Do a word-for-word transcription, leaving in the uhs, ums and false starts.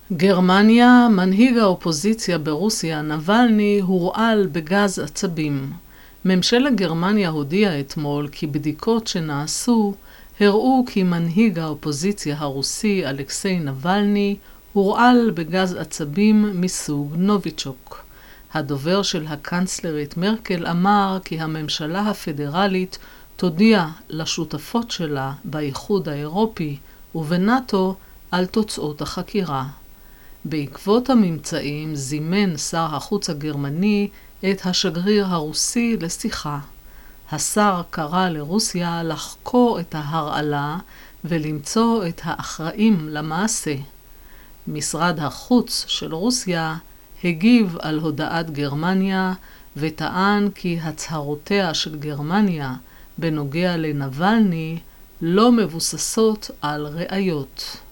גרמניה, מנהיג האופוזיציה ברוסיה, נבלני, הורעל בגז עצבים. ממשלת גרמניה הודיעה אתמול כי בדיקות שנעשו הראו כי מנהיג האופוזיציה הרוסי אלכסיי נבלני הורעל בגז עצבים מסוג נוביצ'וק. הדובר של הקנצלרית מרקל אמר כי הממשלה הפדרלית תודיע לשותפות שלה באיחוד האירופי ובנאטו על תוצאות החקירה. בעקבות הממצאים זימן שר החוץ הגרמני את השגריר הרוסי לשיחה. השר קרא לרוסיה לחקור את ההרעלה ולמצוא את האחראים למעשה. משרד החוץ של רוסיה הגיב על הודעת גרמניה וטען כי הצהרותיה של גרמניה בנוגע לנבלני לא מבוססות על ראיות.